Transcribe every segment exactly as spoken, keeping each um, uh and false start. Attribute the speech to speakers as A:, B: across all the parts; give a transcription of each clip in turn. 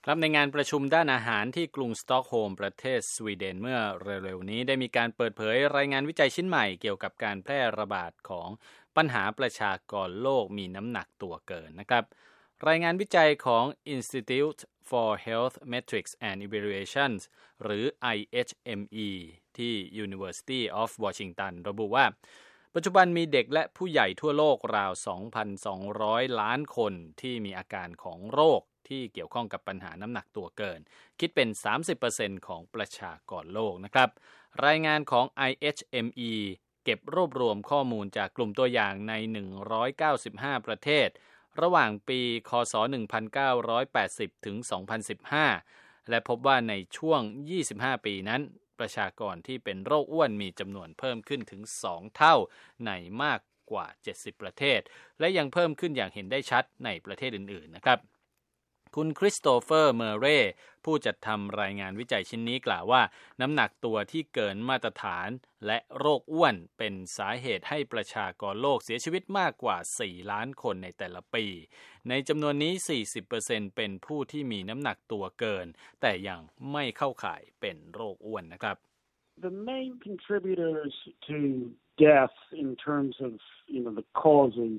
A: ครับในงานประชุมด้านอาหารที่กรุงสต็อกโฮล์มประเทศสวีเดนเมื่อเร็วๆนี้ได้มีการเปิดเผยรายงานวิจัยชิ้นใหม่เกี่ยวกับการแพร่ระบาดของปัญหาประชากรโลกมีน้ำหนักตัวเกินนะครับรายงานวิจัยของ Institute for Health Metrics and Evaluations หรือ ไอ เอช เอ็ม อี ที่ University of Washington ระบุว่าปัจจุบันมีเด็กและผู้ใหญ่ทั่วโลกราว สองพันสองร้อย ล้านคนที่มีอาการของโรคที่เกี่ยวข้องกับปัญหาน้ำหนักตัวเกินคิดเป็น สามสิบเปอร์เซ็นต์ ของประชากรโลกนะครับรายงานของ ไอ เอช เอ็ม อี เก็บรวบรวมข้อมูลจากกลุ่มตัวอย่างในหนึ่งร้อยเก้าสิบห้าประเทศระหว่างปีค.ศ. หนึ่งพันเก้าร้อยแปดสิบถึงสองพันสิบห้าและพบว่าในช่วงยี่สิบห้าปีนั้นประชากรที่เป็นโรคอ้วนมีจำนวนเพิ่มขึ้นถึงสองเท่าในมากกว่าเจ็ดสิบประเทศและยังเพิ่มขึ้นอย่างเห็นได้ชัดในประเทศอื่นๆนะครับคุณคริสโตเฟอร์เมเร่ผู้จัดทำรายงานวิจัยชิ้นนี้กล่าวว่าน้ำหนักตัวที่เกินมาตรฐานและโรคอ้วนเป็นสาเหตุให้ประชากรโลกเสียชีวิตมากกว่าสี่ล้านคนในแต่ละปีในจำนวนนี้ สี่สิบเปอร์เซ็นต์ เป็นผู้ที่มีน้ำหนักตัวเกินแต่ยังไม่เข้าข่ายเป็นโรคอ้วนนะครับ
B: The main contributors to death in terms of you know the causes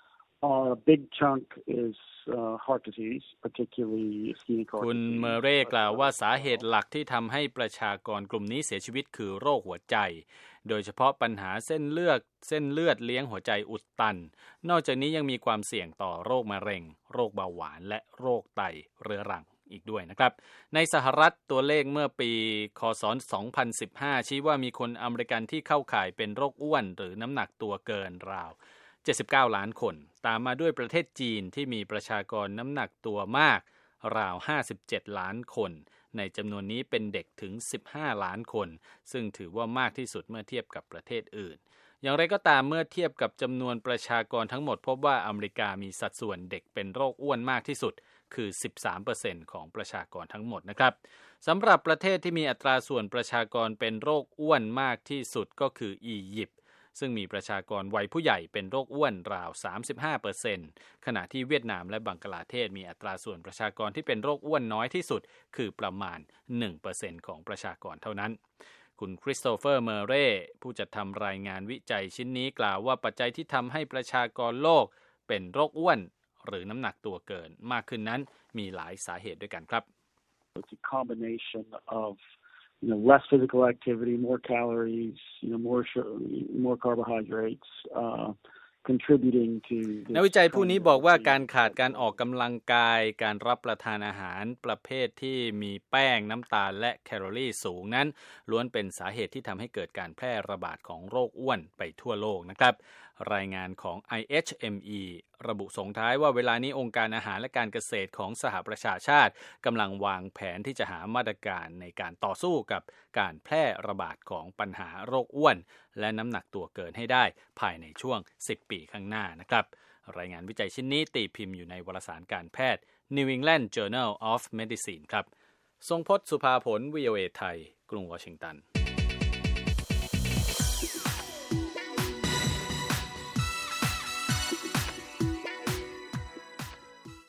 B: are a big chunk is uh, heart disease, particularly ischemic heart disease.
A: คุณเมเร่กล่าวว่าสาเหตุหลักที่ทำให้ประชากรกลุ่มนี้เสียชีวิตคือโรคหัวใจโดยเฉพาะปัญหาเส้นเลือดเส้นเลือดเลี้ยงหัวใจอุดตันนอกจากนี้ยังมีความเสี่ยงต่อโรคมะเร็งโรคเบาหวานและโรคไตเรื้อรังอีกด้วยนะครับในสหรัฐตัวเลขเมื่อปีค.ศ. สองพันสิบห้าชี้ว่ามีคนอเมริกันที่เข้าข่ายเป็นโรคอ้วนหรือน้ำหนักตัวเกินราวเจ็ดสิบเก้าล้านคนตามมาด้วยประเทศจีนที่มีประชากรน้ำหนักตัวมากราวห้าสิบเจ็ดล้านคนในจำนวนนี้เป็นเด็กถึงสิบห้าล้านคนซึ่งถือว่ามากที่สุดเมื่อเทียบกับประเทศอื่นอย่างไรก็ตามเมื่อเทียบกับจำนวนประชากรทั้งหมดพบว่าอเมริกามีสัดส่วนเด็กเป็นโรคอ้วนมากที่สุดคือ สิบสามเปอร์เซ็นต์ ของประชากรทั้งหมดนะครับสำหรับประเทศที่มีอัตราส่วนประชากรเป็นโรคอ้วนมากที่สุดก็คืออียิปต์ซึ่งมีประชากรวัยผู้ใหญ่เป็นโรคอ้วนราว สามสิบห้าเปอร์เซ็นต์ ขณะที่เวียดนามและบังกลาเทศมีอัตราส่วนประชากรที่เป็นโรคอ้วนน้อยที่สุดคือประมาณ หนึ่งเปอร์เซ็นต์ ของประชากรเท่านั้นคุณคริสโตเฟอร์เมเร่ผู้จัดทำรายงานวิจัยชิ้นนี้กล่าวว่าปัจจัยที่ทำให้ประชากรโลกเป็นโรคอ้วนหรือน้ำหนักตัวเกินมากขึ้นนั้นมีหลายสาเหตุด้วยกันครับ
B: It's a combination of you know less physical activity, more calories, you know more more carbohydrates uh contributing to
A: นักวิจัยผู้นี้บอกว่าการขาดการออกกำลังกายการรับประทานอาหารประเภทที่มีแป้งน้ำตาลและแคลอรี่สูงนั้นล้วนเป็นสาเหตุที่ทำให้เกิดการแพร่ระบาดของโรคอ้วนไปทั่วโลกนะครับรายงานของ ไอ เอช เอ็ม อี ระบุส่งท้ายว่าเวลานี้องค์การอาหารและการเกษตรของสหประชาชาติกำลังวางแผนที่จะหามาตรการในการต่อสู้กับการแพร่ระบาดของปัญหาโรคอ้วนและน้ำหนักตัวเกินให้ได้ภายในช่วงสิบปีข้างหน้านะครับรายงานวิจัยชิ้นนี้ตีพิมพ์อยู่ในวารสารการแพทย์ New England Journal of Medicine ครับทรงพจน์ สุภาผล วี โอ เอ ไทยกรุงวอชิงตัน